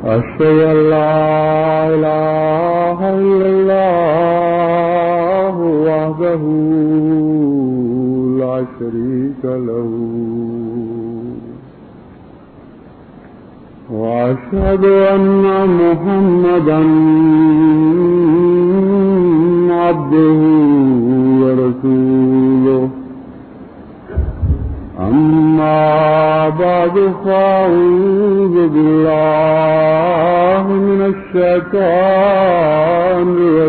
أشهد أن لا إله إلا الله وحده لا شريك له وأشهد أن محمدا عبده ورسوله أما بعد فأعوذ بالله من الشيطان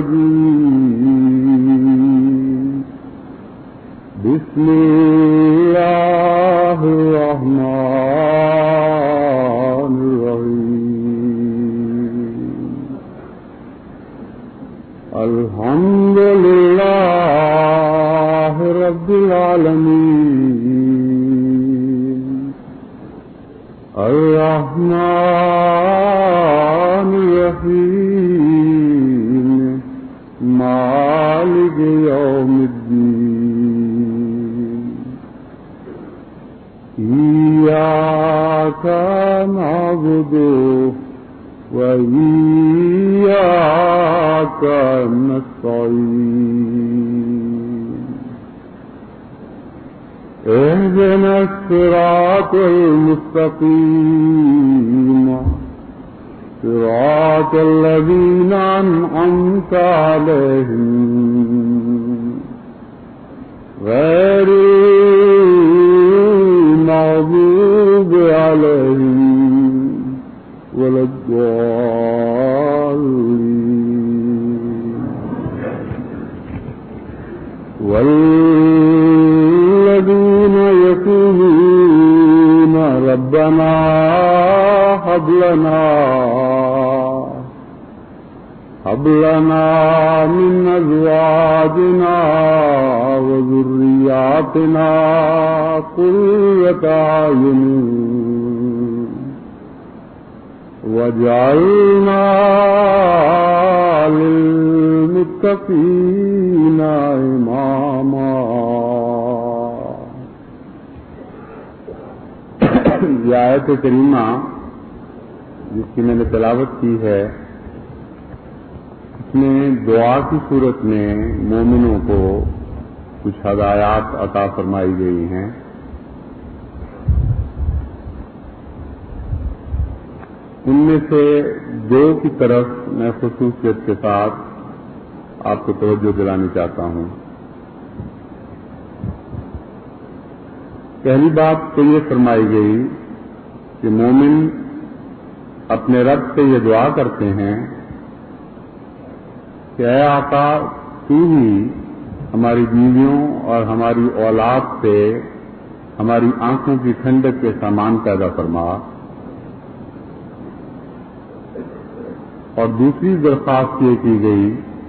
الرجيم بسم الله الرحمن الرحيم الحمد لله رب العالمين الرحمن الرحيم مالك يوم الدين إياك نعبد وإياك نستعين اهدنا الصراط المستقيم صراط الذين أنعمت عليهم غير المغضوب عليهم ولا الضالين والذين يقولون ربنا هب لنا من أزواجنا وذرياتنا قرة أعين واجعلنا للمتقين إماما. یہ آیت کریمہ جس کی میں نے تلاوت کی ہے اس میں دعا کی صورت میں مومنوں کو کچھ ہدایات عطا فرمائی گئی ہیں. ان میں سے دو کی طرف میں خصوصیت کے ساتھ آپ کو توجہ دلانی چاہتا ہوں. پہلی بات تو یہ فرمائی گئی کہ مومن اپنے رب سے یہ دعا کرتے ہیں کہ اے آقا تو ہی ہماری بیویوں اور ہماری اولاد سے ہماری آنکھوں کی ٹھنڈک کے سامان پیدا فرما. اور دوسری درخواست یہ کی گئی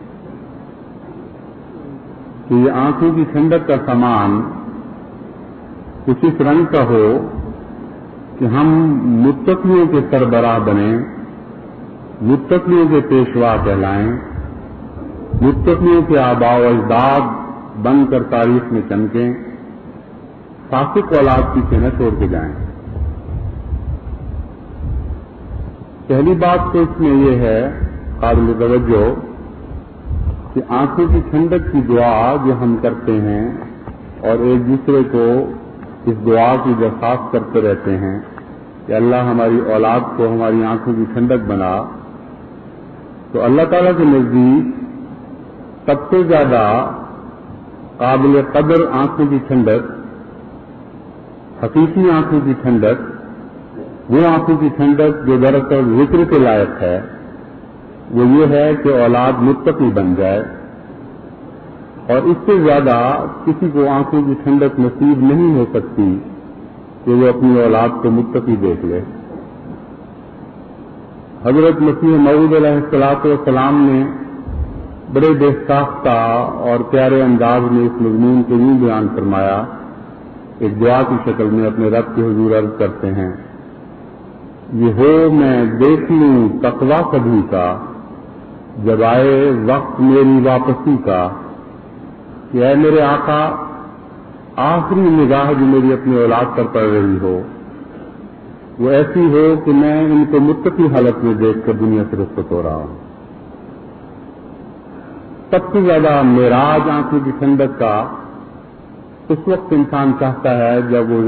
کہ یہ آنکھوں کی ٹھنڈک کا سامان کچھ اس رنگ کا ہو کہ ہم متقیوں کے سربراہ بنیں، متقیوں کے پیشوا کہلائیں، متقیوں کے آباء و اجداد بن کر تاریخ میں چمکیں، فاسق اولاد پیچھے نہ چھوڑ کے جائیں. پہلی بات تو اس میں یہ ہے قابل توجہ کہ آنکھوں کی ٹھنڈک کی دعا جو ہم کرتے ہیں اور ایک دوسرے کو اس دعا کی درخواست کرتے رہتے ہیں کہ اللہ ہماری اولاد کو ہماری آنکھوں کی ٹھنڈک بنا، تو اللہ تعالیٰ کے نزدیک سب سے زیادہ قابل قدر آنکھوں کی ٹھنڈک، حقیقی آنکھوں کی ٹھنڈک، وہ آنکھوں کی ٹھنڈک جو دراصل ذکر کے لائق ہے، وہ یہ ہے کہ اولاد متقی بن جائے. اور اس سے زیادہ کسی کو آنکھوں کی ٹھنڈک نصیب نہیں ہو سکتی کہ وہ اپنی اولاد کو متقی دیکھ لے. حضرت مسیح موعود علیہ السلام نے بڑے بے ساختہ اور پیارے انداز میں اس مضمون کو یوں بیان فرمایا، ایک دعا کی شکل میں اپنے رب کے حضور عرض کرتے ہیں، یہ ہو میں دیکھ لوں تقویٰ کبھی کا، جب آئے وقت میری واپسی کا، کہ اے میرے آقا آخری نگاہ جو میری اپنی اولاد پر پڑ رہی ہو وہ ایسی ہو کہ میں ان کو متقی حالت میں دیکھ کر دنیا سے رخصت ہو رہا ہوں۔ سب سے زیادہ معراج آنکھوں کی ٹھنڈک کا اس وقت انسان چاہتا ہے جب وہ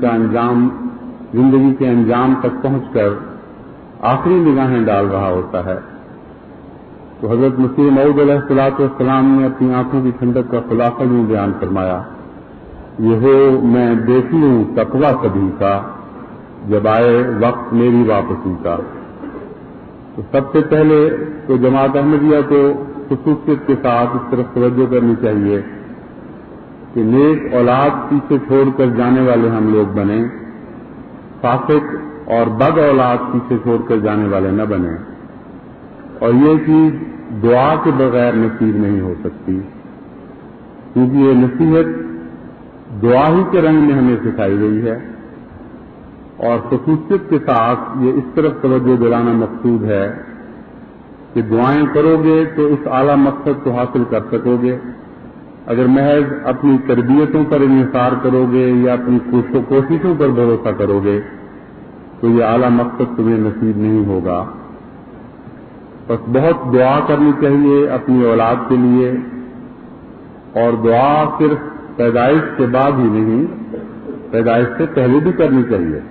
زندگی کے انجام تک پہنچ کر آخری نگاہیں ڈال رہا ہوتا ہے۔ تو حضرت مسیح موعود علیہ الصلوۃ والسلام نے اپنی آنکھوں کی ٹھنڈک کا خلاصہ یوں بیان فرمایا، یہ ہو میں دیکھی ہوں تقویٰ کبھی کا، جب آئے وقت میری واپسی کا۔ تو سب سے پہلے تو جماعت احمدیہ کو خصوصیت کے ساتھ اس طرف توجہ کرنی چاہیے کہ نیک اولاد پیچھے چھوڑ کر جانے والے ہم لوگ بنیں، فاسق اور بد اولاد پیچھے چھوڑ کر جانے والے نہ بنیں، اور یہ چیز دعا کے بغیر نصیب نہیں ہو سکتی، کیونکہ یہ نصیحت دعا ہی کے رنگ میں ہمیں سکھائی گئی ہے، اور خصوصیت کے ساتھ یہ اس طرف توجہ دلانا مقصود ہے کہ دعائیں کرو گے تو اس اعلیٰ مقصد کو حاصل کر سکو گے۔ اگر محض اپنی تربیتوں پر انحصار کرو گے یا اپنی کوششوں پر بھروسہ کرو گے تو یہ اعلیٰ مقصد تمہیں نصیب نہیں ہوگا۔ بس بہت دعا کرنی چاہیے اپنی اولاد کے لیے، اور دعا صرف پیدائش کے بعد ہی نہیں، پیدائش سے پہلے بھی کرنی چاہیے۔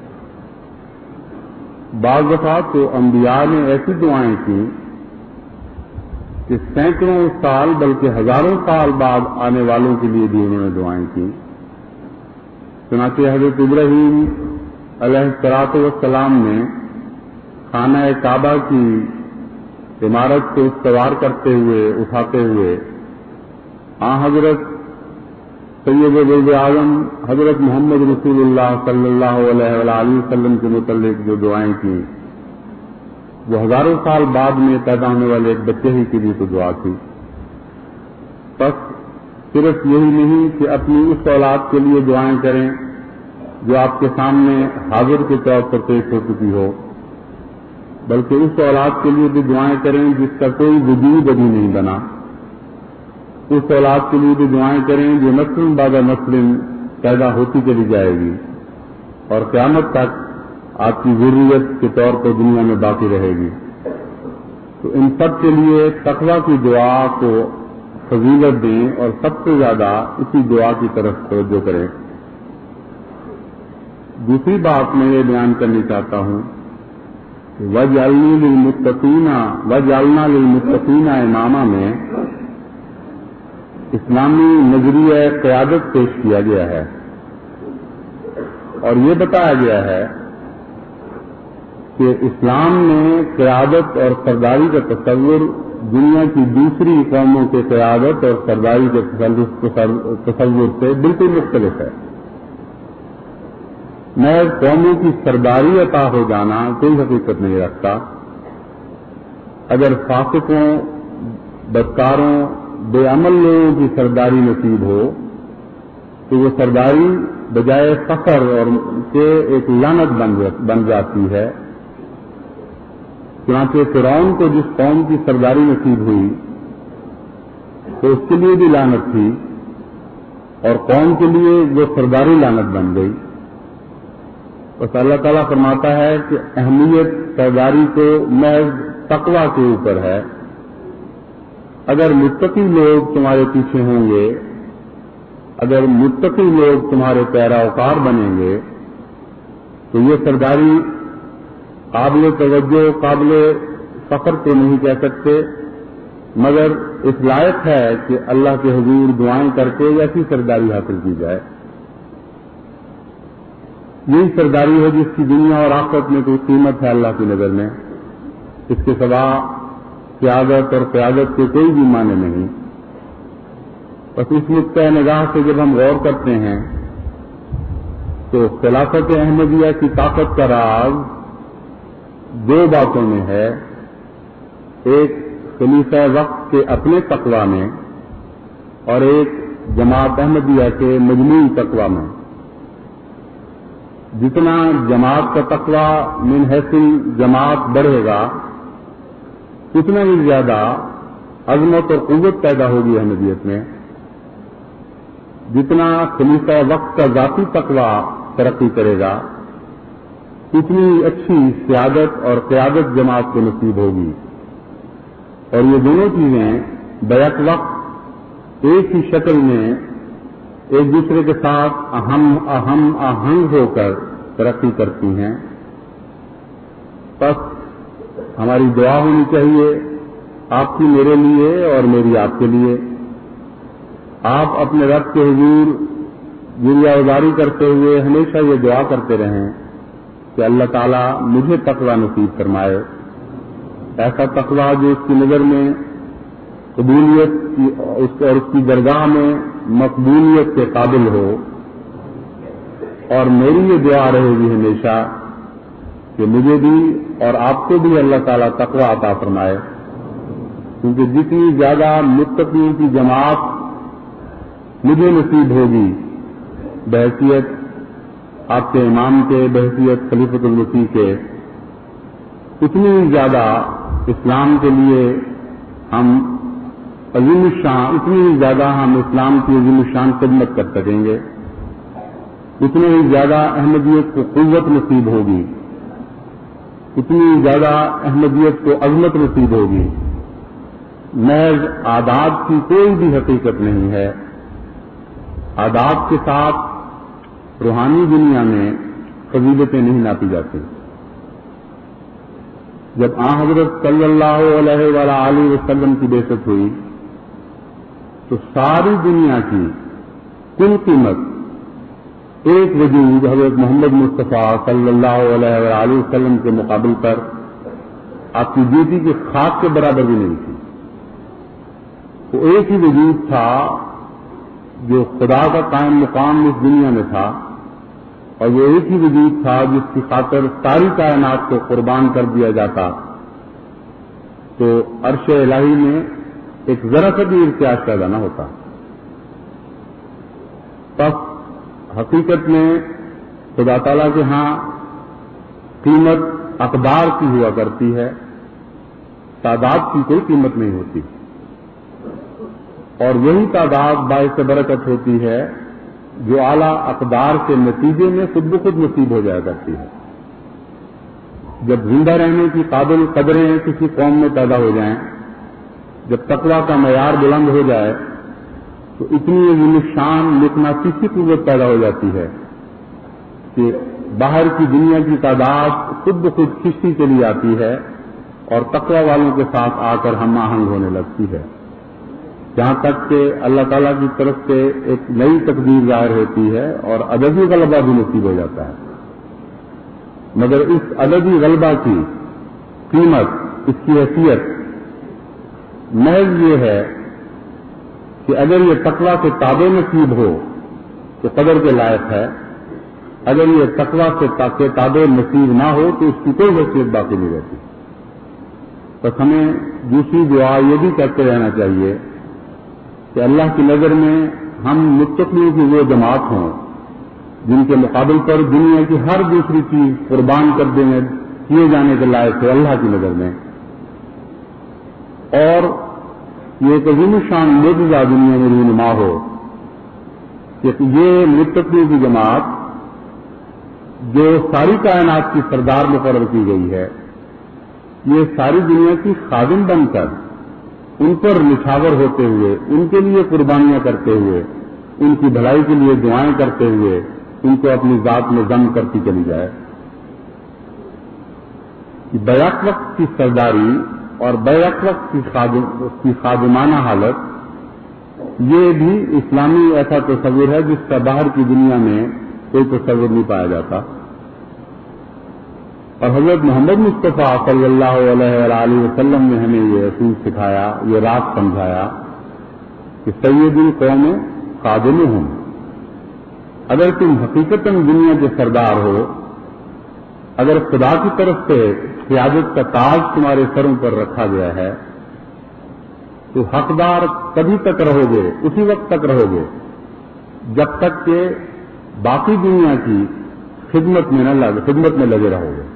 بعض دفعہ تو انبیاء نے ایسی دعائیں کی کہ سینکڑوں سال بلکہ ہزاروں سال بعد آنے والوں کے لیے بھی انہوں نے دعائیں کی۔ چنانچہ حضرت ابراہیم علیہ الصلوۃ والسلام نے خانہ کعبہ کی عمارت کو استوار کرتے ہوئے اٹھاتے ہوئے حضرت سید ولد اعظم حضرت محمد رسول اللہ صلی اللہ علیہ وآلہ وسلم کے متعلق جو دعائیں کی، وہ ہزاروں سال بعد میں پیدا ہونے والے ایک بچے ہی کے لیے تو دعا تھی۔ بس صرف یہی نہیں کہ اپنی اس اولاد کے لیے دعائیں کریں جو آپ کے سامنے حاضر کے طور پر پیش ہو چکی ہو، بلکہ اس اولاد کے لیے بھی دعائیں کریں جس کا کوئی وجود ابھی نہیں بنا، اس اولاد کے لیے بھی دعائیں کریں جو نسل بعد نسل پیدا ہوتی چلی جائے گی اور قیامت تک آپ کی ضروریت کے طور پر دنیا میں باقی رہے گی۔ تو ان سب کے لیے تقویٰ کی دعا کو فضیلت دیں اور سب سے زیادہ اسی دعا کی طرف توجہ کریں۔ دوسری بات میں یہ بیان کرنی چاہتا ہوں کہ وَجْعَلْنَا لِلْمُتَّقِينَ امامہ میں اسلامی نظریہ قیادت پیش کیا گیا ہے، اور یہ بتایا گیا ہے کہ اسلام نے قیادت اور سرداری کا تصور دنیا کی دوسری قوموں کے قیادت اور سرداری کے تصور سے بالکل مختلف ہے۔ محض قوموں کی سرداری عطا ہو جانا کوئی حقیقت نہیں رکھتا۔ اگر فاسقوں، بدکاروں، بے عمل لوگوں کی سرداری نصیب ہو تو وہ سرداری بجائے فخر اور کے ایک لعنت بن جاتی ہے۔ چنانچہ فرعون کو جس قوم کی سرداری نصیب ہوئی تو اس کے لیے بھی لعنت تھی، اور قوم کے لیے وہ سرداری لعنت بن گئی۔ بس اللہ تعالیٰ فرماتا ہے کہ اہمیت سرداری کو محض تقویٰ کے اوپر ہے۔ اگر متقی لوگ تمہارے پیچھے ہوں گے، اگر متقی لوگ تمہارے پیروکار بنیں گے تو یہ سرداری قابل توجہ، قابل فخر تو نہیں کہہ سکتے، مگر اس لائق ہے کہ اللہ کے حضور دعائیں کر کے ایسی سرداری حاصل کی جائے۔ یہی سرداری ہے جس کی دنیا اور آخرت میں کوئی قیمت ہے اللہ کی نظر میں، اس کے سوا قیادت اور قیادت کے کوئی بھی معنی نہیں۔ بس اس نقطۂ نگاہ سے جب ہم غور کرتے ہیں تو خلافت احمدیہ کی طاقت کا راز دو باتوں میں ہے، ایک خلیفہ وقت کے اپنے تقویٰ میں اور ایک جماعت احمدیہ کے مجموعی تقویٰ میں۔ جتنا جماعت کا تقویٰ من حیث جماعت بڑھے گا اتنا ہی زیادہ عظمت اور قوت پیدا ہوگی احمدیت میں۔ جتنا خلیفہ وقت کا ذاتی تقویٰ ترقی کرے گا اتنی اچھی سیادت اور قیادت جماعت کو نصیب ہوگی. اور یہ دونوں چیزیں بیک وقت ایک ہی شکل میں ایک دوسرے کے ساتھ ہم آہنگ ہو کر ترقی کرتی ہیں. بس ہماری دعا ہونی چاہیے آپ کی میرے لیے اور میری آپ کے لیے. آپ اپنے رب کے حضور گریہ گزاری کرتے ہوئے ہمیشہ یہ دعا کرتے رہیں کہ اللہ تعالیٰ مجھے تقویٰ نصیب فرمائے, ایسا تقویٰ جو اس کی نظر میں قبولیت اور اس کی درگاہ میں مقبولیت کے قابل ہو. اور میری یہ دعا رہے گی ہمیشہ کہ مجھے بھی اور آپ کو بھی اللہ تعالیٰ تقویٰ عطا فرمائے, کیونکہ جتنی زیادہ متقین کی جماعت مجھے نصیب ہوگی بحیثیت آپ کے امام کے, بحیثیت خلیفۃ المسیح کے, اتنی زیادہ اسلام کے لیے ہم عظیم الشان, اتنی زیادہ ہم اسلام کی عظیم الشان خدمت کر سکیں گے, اتنے ہی زیادہ احمدیت کو قوت نصیب ہوگی, اتنی زیادہ احمدیت کو عظمت نصیب ہوگی. محض عادات کی کوئی بھی حقیقت نہیں ہے. عادات کے ساتھ روحانی دنیا میں فضیلتیں نہیں ناپی جاتی. جب آن حضرت صلی اللہ علیہ وآلہ وسلم کی بعثت ہوئی تو ساری دنیا کی کل قیمت ایک وجود حضرت محمد مصطفیٰ صلی اللہ علیہ وآلہ وسلم کے مقابل پر آپ کی ڈیوٹی کی خاک کے برابر بھی نہیں تھی. وہ ایک ہی وجود تھا جو خدا کا قائم مقام اس دنیا میں تھا, اور وہ ایک ہی وجود تھا جس کی خاطر ساری کائنات کو قربان کر دیا جاتا تو عرش الہی میں ایک ذرا سا بھی ارتیاج پیدا نہ ہوتا. بس حقیقت میں خدا تعالیٰ کے ہاں قیمت اقدار کی ہوا کرتی ہے, تعداد کی کوئی قیمت نہیں ہوتی, اور وہی تعداد باعث برکت ہوتی ہے جو اعلیٰ اقدار کے نتیجے میں خود بخود نصیب ہو جایا کرتی ہے. جب زندہ رہنے کی قابل قدریں کسی قوم میں پیدا ہو جائیں, جب تقویٰ کا معیار بلند ہو جائے تو اتنی عظیم شان مقناطیسی قوت پیدا ہو جاتی ہے کہ باہر کی دنیا کی تعداد خود بخود کشتی چلی آتی ہے اور تقویٰ والوں کے ساتھ آ کر ہم آہنگ ہونے لگتی ہے, جہاں تک کہ اللہ تعالیٰ کی طرف سے ایک نئی تقدیر ظاہر ہوتی ہے اور عددی غلبہ بھی نصیب ہو جاتا ہے. مگر اس عددی غلبہ کی قیمت, اس کی حیثیت محض یہ ہے کہ اگر یہ تقویٰ کے تابع نصیب ہو تو قدر کے لائق ہے, اگر یہ تقویٰ کے تابع نصیب نہ ہو تو اس کی کوئی حیثیت باقی نہیں رہتی. بس ہمیں دوسری دعا یہ بھی کرتے رہنا چاہیے کہ اللہ کی نظر میں ہم متقیوں کی وہ جماعت ہوں جن کے مقابل پر دنیا کی ہر دوسری چیز قربان کر دینے کیے جانے کے لائق ہے اللہ کی نظر میں, اور یہ ایک عظیم شان معجزہ دنیا میں رونما ہو کہ یہ متقیوں کی جماعت جو ساری کائنات کی سردار مقرر کی گئی ہے, یہ ساری دنیا کی خادم بن کر ان پر نچھاور ہوتے ہوئے, ان کے لیے قربانیاں کرتے ہوئے, ان کی بھلائی کے لیے دعائیں کرتے ہوئے ان کو اپنی ذات میں ضم کرتی چلی جائے. بیک وقت کی سرداری اور بیک وقت کی خادمانہ حالت یہ بھی اسلامی ایسا تصور ہے جس کا باہر کی دنیا میں کوئی تصور نہیں پایا جاتا. اور حضرت محمد مصطفیٰ صلی اللہ علیہ وآلہ وسلم نے ہمیں یہ اصول سکھایا, یہ راز سمجھایا کہ سید القوم خادمہم, اگر تم حقیقتاً دنیا کے سردار ہو, اگر خدا کی طرف سے قیادت کا تاج تمہارے سروں پر رکھا گیا ہے تو حقدار کبھی تک رہو گے, اسی وقت تک رہو گے جب تک کہ باقی دنیا کی خدمت میں لگے رہو گے.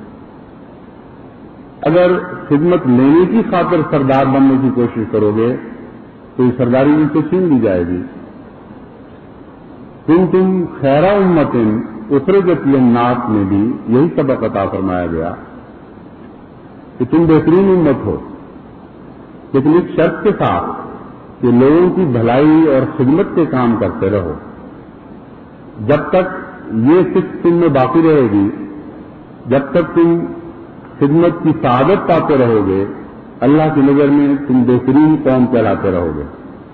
اگر خدمت لینے کی خاطر سردار بننے کی کوشش کرو گے تو یہ سرداری ان سے چھین لی جائے گی. تم خیر امت उखरजत लिन्नास में भी यही सबक अता फरमाया गया कि तुम बेहतरीन उम्मत हो, लेकिन इस शर्त के साथ कि लोगों की भलाई और खिदमत के काम करते रहो। जब तक ये सिर्फ तुम में बाकी रहेगी, जब तक तुम खिदमत की सआदत पाते रहोगे, अल्लाह की नजर में तुम बेहतरीन कौम कहलाते रहोगे।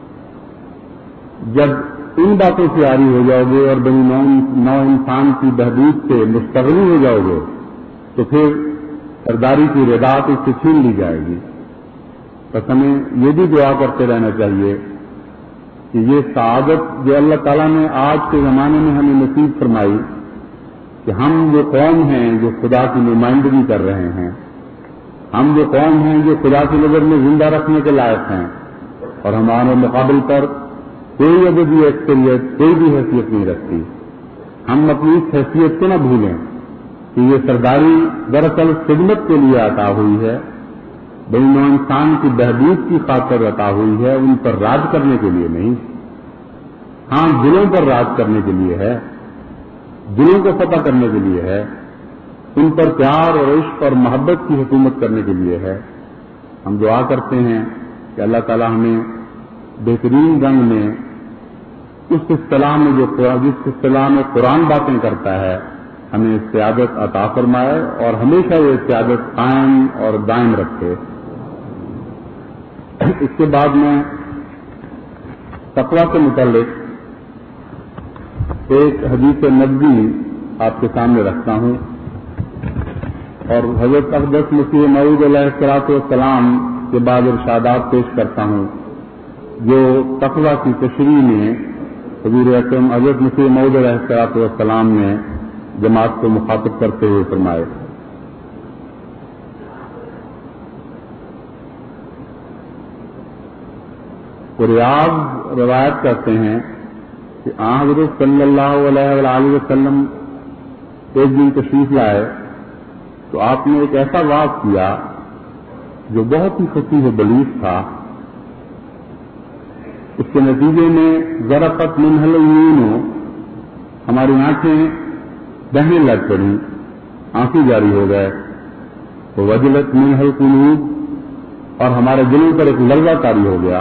जब इन बातों से आरी हो जाओगे और बनी नौ इंसान की बहबूद से मुस्तगनी हो जाओगे, तो फिर सरदारी की रिदा उससे छीन ली जाएगी। बस हमें ये भी दुआ करते रहना चाहिए कि ये सआदत जो अल्लाह ताला ने आज के ज़माने में हमें नसीब फरमाई कि हम जो कौम हैं जो खुदा की नुमाइंदगी कर रहे हैं, हम जो कौम हैं जो खुदा की नजर में जिंदा रखने के लायक हैं, और हमारे मुकाबले पर कोई अबदी अक्सरियत, कोई भी हैसियत नहीं रखती। हम अपनी इस हैसियत को न भूलें कि ये सरदारी दरअसल खिदमत के लिए अता हुई है, बल्कि इंसान की बहबूद की खातिर अता हुई है, उन पर राज करने के लिए नहीं। हाँ, दिलों पर राज करने के लिए है, दिलों को फतह करने के लिए है, उन पर प्यार और इश्क और मोहब्बत की हुकूमत करने के लिए है। हम दुआ करते हैं कि अल्लाह ताला हमें बेहतरीन रंग में उस इस्तिलाह में जिस इस्तिलाह में कुरान बातें करता है, हमें सियादत अता फरमाए और हमेशा ये सियादत कायम और दायम रखे। इसके बाद मैं तक़वा के मुताल्लिक एक हदीस नबवी आपके सामने रखता हूं और हज़रत अक़दस मसीह मऊद अलैहिस्सलाम के बाद इरशादात पेश करता हूं जो तक़वा की तशरीह में हज़ूर अकरम हज़रत मसीह मऊद अलैहिस्सलाम ने जमात को मुखातिब करते हुए फरमाए। रियाज़ रवायत करते हैं कि हज़रत सल्लल्लाहु अलैहि वसल्लम एक दिन तशरीफ लाए तो आपने एक ऐसा वाक़ किया जो बहुत ही फसीह व बलीग था। इसके नतीजे में ज़रफ़त मिनहल उयून, हमारी आंखें बहने लग पड़ी, आंसू जारी हो गए। तो वजलत मिनहल कुलूब, और हमारे दिलों पर एक लर्ज़ा तारी हो गया।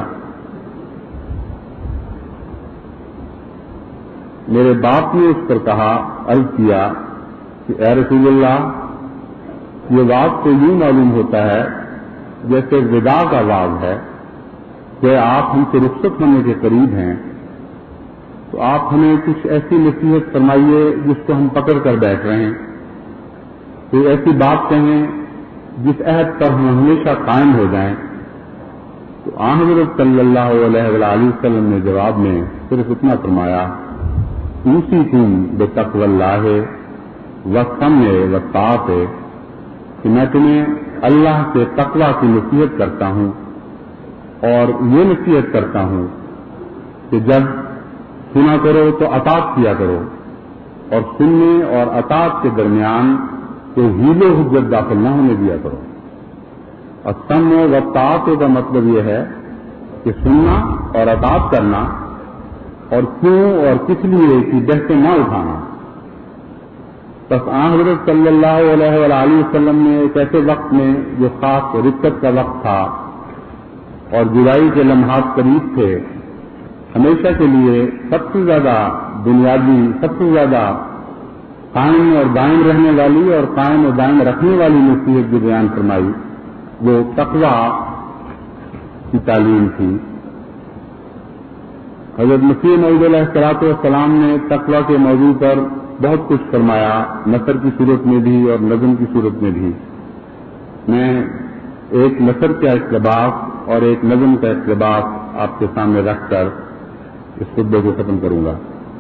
मेरे बाप ने उस पर कहा, अर्ज किया कि ए रसूलल्लाह, ये वाक़ तो यूं मालूम होता है जैसे विदा का वाक़ है कि आप हमसे रुखसत होने के करीब हैं, तो आप हमें कुछ ऐसी नसीहत फरमाइए जिसको हम पकड़ कर बैठ रहे हैं। कोई ऐसी बात कहें जिस अहद पर हम हमेशा कायम हो जाएं। तो हज़रत सल्लल्लाहु अलैहि वसल्लम ने जवाब में सिर्फ इतना फरमाया, ऊसीकुम बितक़वल्लाह वस्सम्अ वत्ताअत, कि मैं तुम्हें अल्लाह से तक़वा की नसीहत करता हूं और ये नसीहत करता हूं कि जब सुना करो तो अताअत किया करो, और सुनने और अताअत के दरमियान कोई हीलो हुज्जत दाखिल न होने दिया करो। और सम्अ वत्ताअत का मतलब यह है कि सुनना और अताअत करना, और क्यों और किस लिए की बहसें न उठाना। बस हज़रत सल्लल्लाहु अलैहि वसल्लम ने एक ऐसे वक्त में जो खास रिक्कत का वक्त था और जुदाई के लम्हात करीब थे, हमेशा के लिए सबसे ज्यादा बुनियादी, सबसे ज्यादा कायम और दायम रहने वाली और कायम और दायम रखने वाली नसीहत जो बयान फरमाई वो तक़वा की तालीम थी। हज़रत मसीह मऊद अलैहिस्सलाम ने तक़वा के मौजू पर बहुत कुछ फरमाया, नसर की सूरत में भी और नज़म की सूरत में भी। मैं एक नसर का इक़्तिबास और एक नज़म का इक़्तिबास आपके सामने रखकर इस खुतबे को खत्म करूंगा।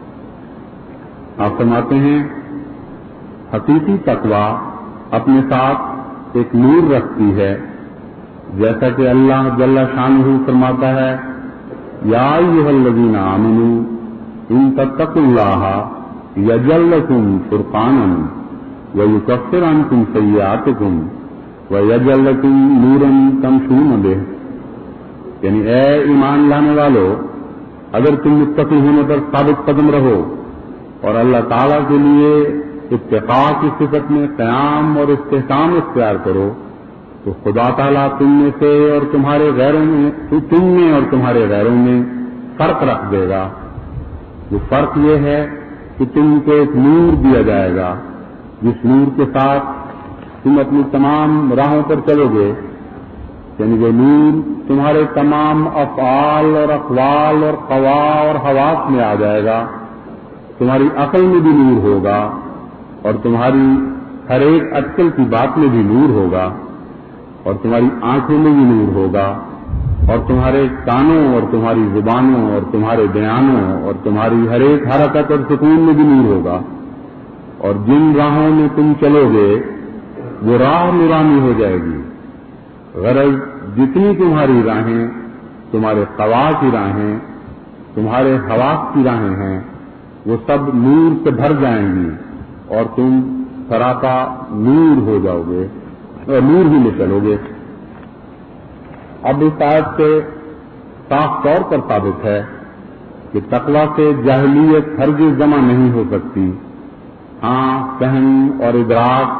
आप फरमाते हैं, हकीकी तक़वा अपने साथ एक नूर रखती है, जैसा कि अल्लाह जल्ला शानहू फरमाता है, या अय्युहल्लज़ीना आमनू इन तत्तक़ुल्लाह यजअल लकुम फुरक़ानन व युकफ़्फ़िर अन्कुम सय्यिआतिकुम व यजअल लकुम नूरन तमशून बिह। यानी ए ईमान लाने वालों, अगर तुम मुत्तक़ी होने पर साबित कदम रहो اور اللہ تعالیٰ کے لیے اتقاء کی صفت میں قیام اور استحکام اختیار کرو تو خدا تعالیٰ تم میں سے اور تمہارے غیروں میں تم میں اور تمہارے غیروں میں فرق رکھ دے گا. وہ فرق یہ ہے کہ تم کو ایک نور دیا جائے گا جس نور کے ساتھ تم اپنی تمام راہوں پر چلو گے. یعنی وہ نور تمہارے تمام افعال اور اقوال اور قوا اور حواس میں آ جائے گا. تمہاری عقل میں بھی نور ہوگا اور تمہاری ہر ایک اٹکل کی بات میں بھی نور ہوگا اور تمہاری آنکھوں میں بھی نور ہوگا اور تمہارے کانوں اور تمہاری زبانوں اور تمہارے بیانوں اور تمہاری ہر ایک حرکت اور سکون میں بھی نور ہوگا. اور جن راہوں میں تم چلو گے وہ راہ نورانی ہو جائے گی. غرض جتنی تمہاری راہیں تمہارے قوا کی راہیں تمہارے حواس کی راہیں ہیں وہ سب نور سے بھر جائیں گی اور تم سراپا نور ہو جاؤ گے اور نور ہی میں چلو گے. اب اس آیت سے صاف طور پر ثابت ہے کہ تقویٰ سے جاہلیت ہرگز جمع نہیں ہو سکتی. ہاں فہم اور ادراک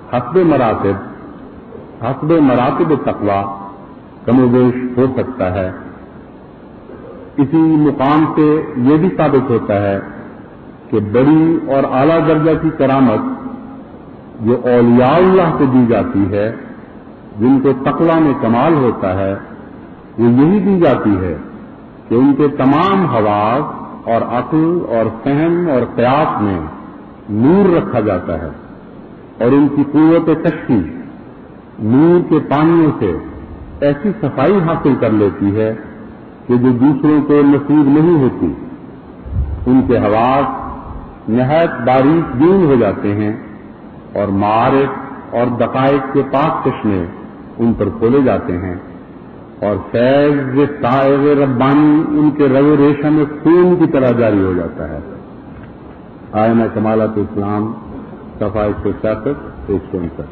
حسب مراتب تقویٰ کم و بیش ہو سکتا ہے. اسی مقام سے یہ بھی ثابت ہوتا ہے کہ بڑی اور اعلیٰ درجہ کی کرامت جو اولیاء اللہ کو دی جاتی ہے جن کو تقویٰ میں کمال ہوتا ہے وہ یہی دی جاتی ہے کہ ان کے تمام حواس اور عقل اور فہم اور قیاس میں نور رکھا جاتا ہے اور ان کی قوت کشفی نور کے پانیوں سے ایسی صفائی حاصل کر لیتی ہے کہ جو دوسروں کو نصیب نہیں ہوتی. ان کے حواس نہایت باریک بین ہو جاتے ہیں اور معارف اور دقائق کے پاک چشمے ان پر کھولے جاتے ہیں اور فیض سائغ ربانی ان کے رگ و ریشم خون کی طرح جاری ہو جاتا ہے. آئینہ کمالات اسلام صفحہ 166 159.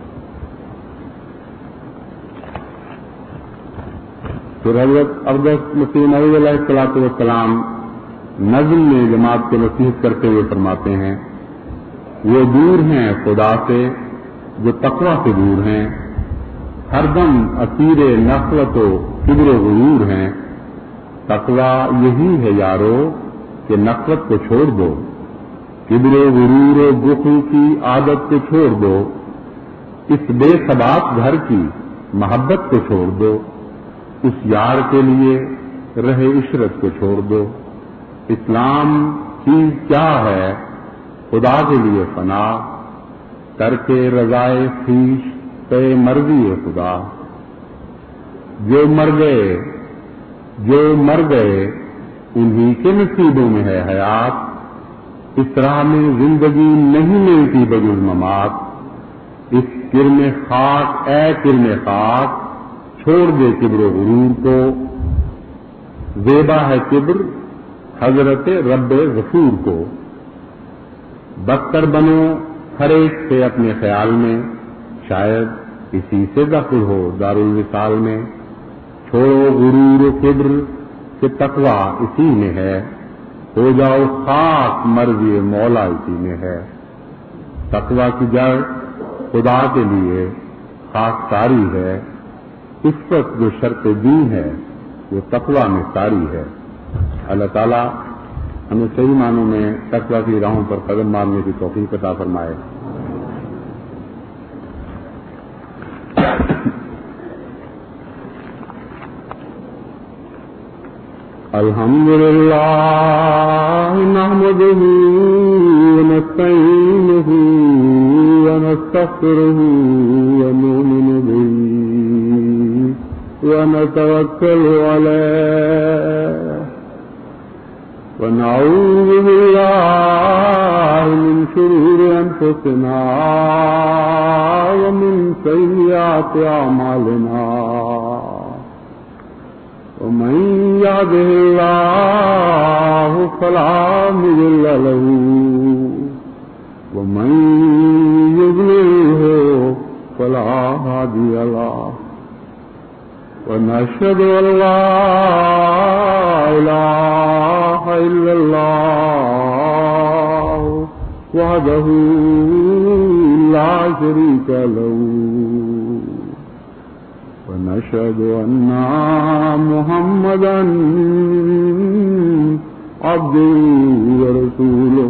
پھر حضرت اقدس مسیح موعود علیہ الصلوۃ والسلام نظم میں جماعت کو نصیحت کرتے ہوئے فرماتے ہیں وہ دور ہیں خدا سے جو تقویٰ سے دور ہیں ہر دم اسیر نفرت و کبر و غرور ہیں. تقویٰ یہی ہے یارو کہ نفرت کو چھوڑ دو کبر و غرور و بخل کی عادت کو چھوڑ دو اس بے ثبات گھر کی محبت کو چھوڑ دو اس یار کے لیے رہے عشرت کو چھوڑ دو. اسلام چیز کیا ہے خدا کے لیے فنا کر کے رضائے خویش پہ مرضی خدا. جو مر گئے انہی کے نصیبوں میں ہے حیات. اس راہ میں زندگی نہیں ملتی بجز ممات. اس کرم خاک اے کرم خاک چھوڑ دے کبر و غرور کو. زیبا ہے کبر حضرت رب غفور کو. بدتر بنو ہر ایک سے اپنے خیال میں شاید اسی سے دخل ہو دارالوصال میں. چھوڑو غرور و کبر کہ تقویٰ اسی میں ہے. ہو جاؤ خاک مرضی مولا اسی میں ہے. تقویٰ کی جڑ خدا کے لیے خاک ساری ہے. اس وقت جو شرط دین ہے وہ تقویٰ میں ساری ہے. اللہ تعالیٰ ہمیں صحیح معنوں میں تقویٰ کی راہوں پر قدم مارنے کی توفیق عطا فرمائے. الحمدللہ نحمدہ ونستعینہ ونستغفرہ ونؤمن بہ ونتوکل علیہ ونعوذ باللہ من شرور انفسنا ومن سیئات اعمالنا. ومن يهده الله فلا مضل له ومن يضلله فلا هادي له. ونشهد أن لا إله إلا الله وحده لا شريك له ونشهد أن محمدا عبده ورسوله.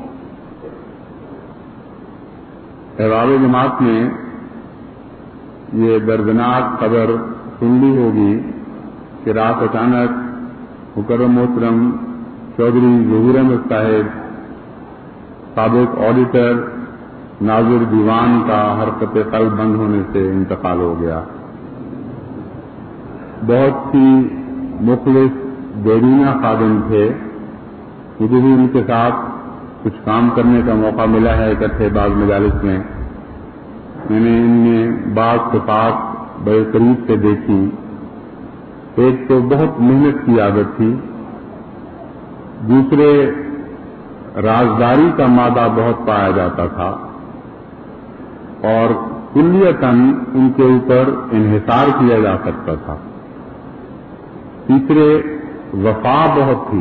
احباب جماعت نے یہ دردناک خبر سن لی ہوگی کہ رات اچانک مکرم محترم چودھری ظہور احمد صاحب سابق آڈیٹر ناظر دیوان کا حرکت قلب بند ہونے سے انتقال ہو گیا. بہت سی مخلص دیرینہ خادم تھے. مجھے بھی ان کے ساتھ کچھ کام کرنے کا موقع ملا ہے اکٹھے بعض مجالس میں. میں نے ان میں بعض صفات بڑے قریب سے دیکھی. ایک تو بہت محنت کی عادت تھی، دوسرے رازداری کا مادہ بہت پایا جاتا تھا، اور کلیتاً ان کے اوپر انحصار کیا جا سکتا تھا. تیسرے وفا بہت تھی،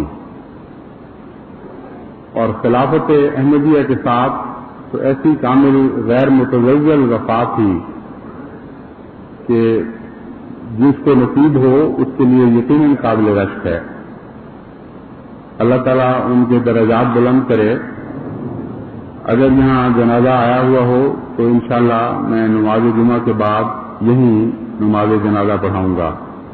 اور خلافت احمدیہ کے ساتھ تو ایسی کامل غیر متزلزل وفا تھی کہ جس کو نصیب ہو اس کے لیے یقیناً قابل رشک ہے. اللہ تعالیٰ ان کے درجات بلند کرے. اگر یہاں جنازہ آیا ہوا ہو تو انشاءاللہ میں نماز جمعہ کے بعد یہیں نماز جنازہ پڑھاؤں گا.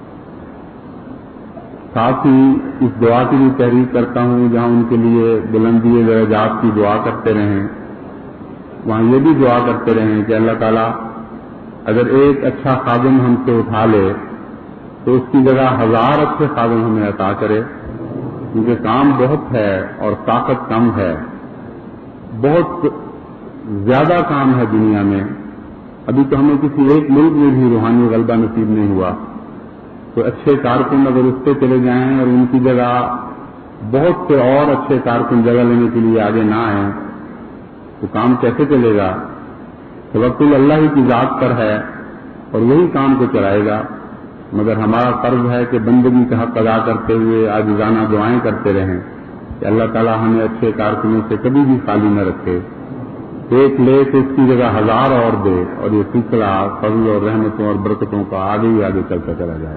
ساتھ ہی اس دعا کی بھی تحریک کرتا ہوں جہاں ان کے لیے بلندی درجات کی دعا کرتے رہیں، وہاں یہ بھی دعا کرتے رہیں کہ اللہ تعالیٰ اگر ایک اچھا خادم ہم سے اٹھا لے تو اس کی جگہ 1000 اچھے خادم ہمیں عطا کرے، کیونکہ کام بہت ہے اور طاقت کم ہے. بہت زیادہ کام ہے دنیا میں. ابھی تو ہمیں کسی ایک ملک میں بھی روحانی غلبہ نصیب نہیں ہوا، تو اچھے کارکن اگر اس پہ چلے جائیں اور ان کی جگہ بہت سے اور اچھے کارکن جگہ لینے کے لیے آگے نہ آئیں تو کام کیسے چلے گا؟ توکل اللہ ہی کی ذات پر ہے اور وہی کام کو چلائے گا. مگر ہمارا فرض ہے کہ بندگی کا حق ادا کرتے ہوئے عاجزانہ دعائیں کرتے رہیں کہ اللہ تعالیٰ ہمیں اچھے کارکنوں سے کبھی بھی خالی نہ رکھے. ایک لے تو اس کی جگہ 1000 اور دے، اور یہ سلسلہ فضل اور رحمتوں اور برکتوں کا آگے ہی آگے چلتا چلا جائے.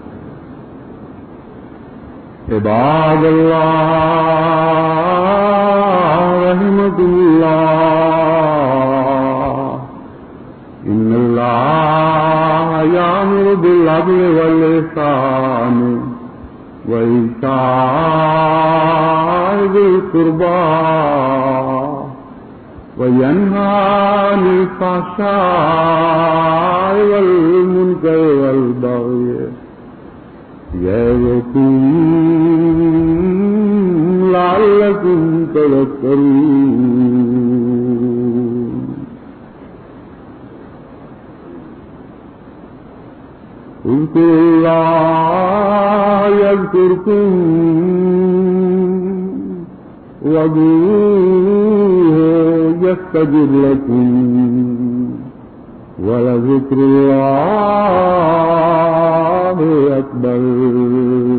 عباد اللہ رحمۃ اللہ، ان اللہ یامر بالعدل والإحسان وإیتاء ذی القربى وینہی عن الفحشاء والمنکر والبغی یعظکم لعلکم تذکرون. اذکروا اللہ یذکرکم وادعوہ یستجب لکم ولذکر اللہ اکبر.